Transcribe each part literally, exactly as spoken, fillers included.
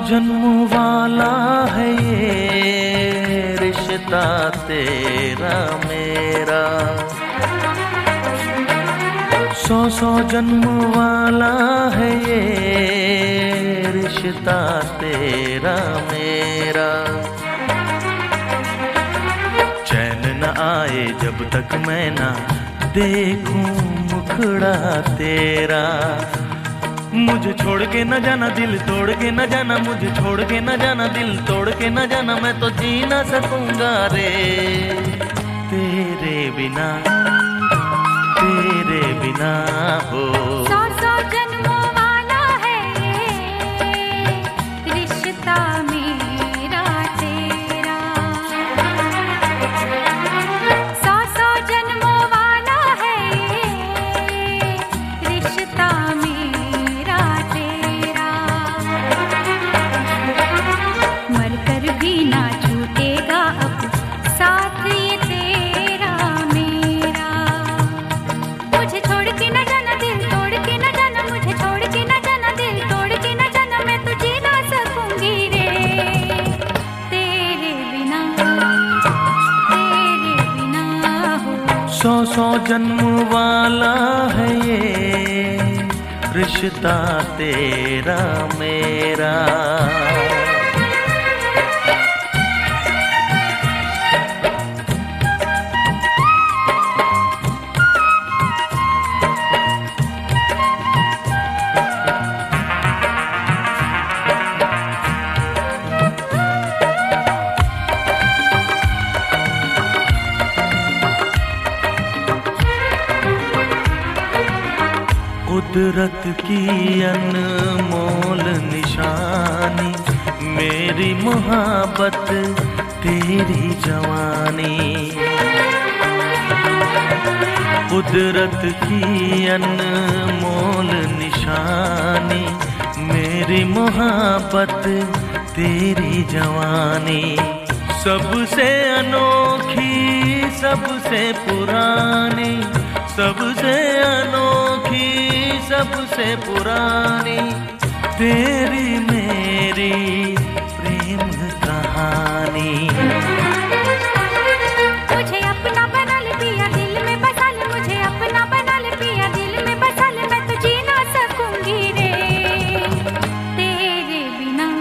जन्म वाला है ये रिश्ता तेरा मेरा, सौ सौ जन्म वाला है ये रिश्ता तेरा मेरा। चैन न आए जब तक मैं ना देखूं मुखड़ा तेरा, मुझे छोड़ के न जाना दिल तोड़ के न जाना, मुझे छोड़ के न जाना दिल तोड़ के न जाना, मैं तो जी ना सकूंगा रे तेरे बिना, तेरे बिना हो। सौ सौ जन्मों वाला है ये रिश्ता मेरा तेरा, सौ सौ जन्मों वाला है ये रिश्ता मेरा तेरा, मरकर भी ना छूटेगा अब साथ ये तेरा मेरा। मुझे छोड़ के न जाना दिल तोड़ के न जाना, मुझे छोड़ के न जाना दिल तोड़ के न जाना, मैं तो जी ना सकूंगी रे तेरे बिना, तेरे बिना हो। सौ सौ जन्म वाला है ये रिश्ता तेरा मेरा। कुदरत की अनमोल निशानी मेरी मोहब्बत तेरी जवानी, कुदरत की अनमोल निशानी मेरी मोहब्बत तेरी जवानी, सबसे अनोखी सबसे पुरानी, सबसे अनोखी सबसे पुरानी तेरी मेरी प्रेम कहानी। मुझे अपना बना ले पिया दिल में बसा ले, मुझे अपना बना ले पिया दिल में बसा ले, मैं तो जी ना सकूंगी रे तेरे बिना,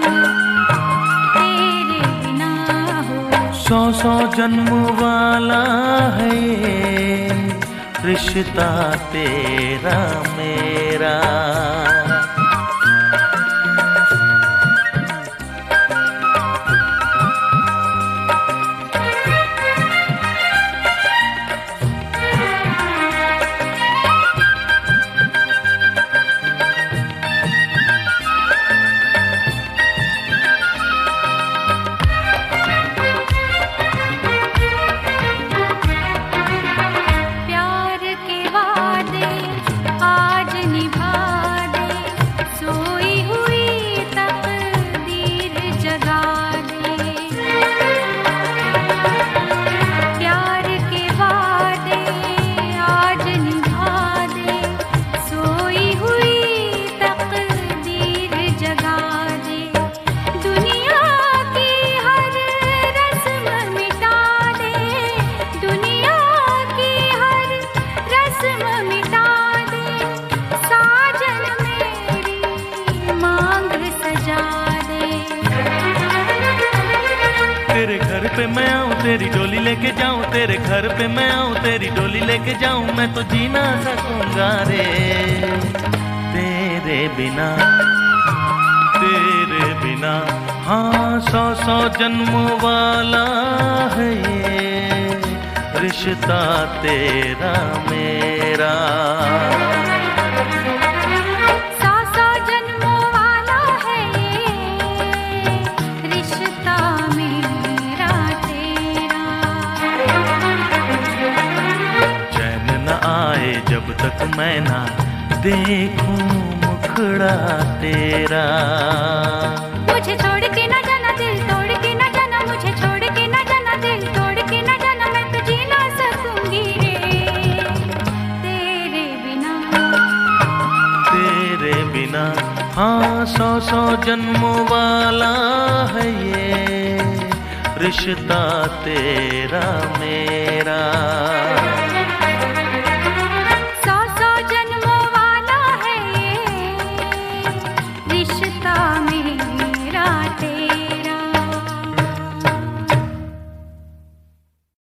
तेरे बिना हो। सौ सौ जन्म वाला है रिश्ता तेरा मेरा। तेरे घर पे मैं आऊं तेरी डोली लेके जाऊं, तेरे घर पे मैं आऊं तेरी डोली लेके जाऊं, मैं तो जी ना सकूंगा रे तेरे बिना, तेरे बिना। हाँ सौ सौ जन्म वाला है ये रिश्ता तेरा मेरा। जब तक मैं ना देखूं मुखड़ा तेरा, मुझे छोड़ के ना जाना दिल तोड़ के ना जाना, मुझे छोड़ के ना जाना दिल तोड़ के ना जाना, मैं तो जी ना सकूंगी रे तेरे बिना, तेरे बिना। हाँ सौ सौ जन्मों वाला है ये रिश्ता तेरा मेरा।